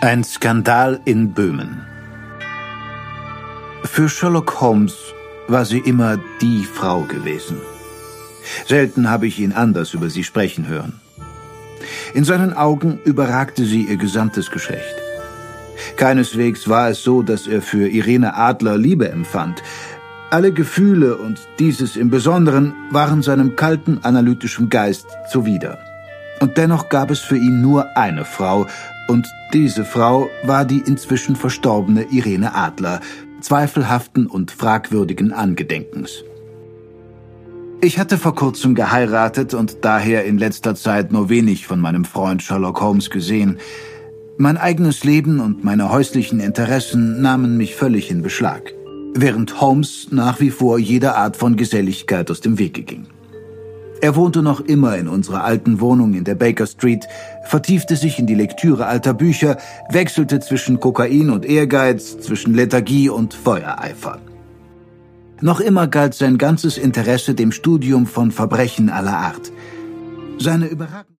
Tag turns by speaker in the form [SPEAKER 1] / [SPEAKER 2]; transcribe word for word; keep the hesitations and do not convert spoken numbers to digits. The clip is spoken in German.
[SPEAKER 1] Ein Skandal in Böhmen. Für Sherlock Holmes war sie immer die Frau gewesen. Selten habe ich ihn anders über sie sprechen hören. In seinen Augen überragte sie ihr gesamtes Geschlecht. Keineswegs war es so, dass er für Irene Adler Liebe empfand. Alle Gefühle und dieses im Besonderen waren seinem kalten, analytischen Geist zuwider. Und dennoch gab es für ihn nur eine Frau, und diese Frau war die inzwischen verstorbene Irene Adler, zweifelhaften und fragwürdigen Angedenkens. Ich hatte vor kurzem geheiratet und daher in letzter Zeit nur wenig von meinem Freund Sherlock Holmes gesehen. Mein eigenes Leben und meine häuslichen Interessen nahmen mich völlig in Beschlag, während Holmes nach wie vor jeder Art von Geselligkeit aus dem Wege ging. Er wohnte noch immer in unserer alten Wohnung in der Baker Street, vertiefte sich in die Lektüre alter Bücher, wechselte zwischen Kokain und Ehrgeiz, zwischen Lethargie und Feuereifer. Noch immer galt sein ganzes Interesse dem Studium von Verbrechen aller Art. Seine überragende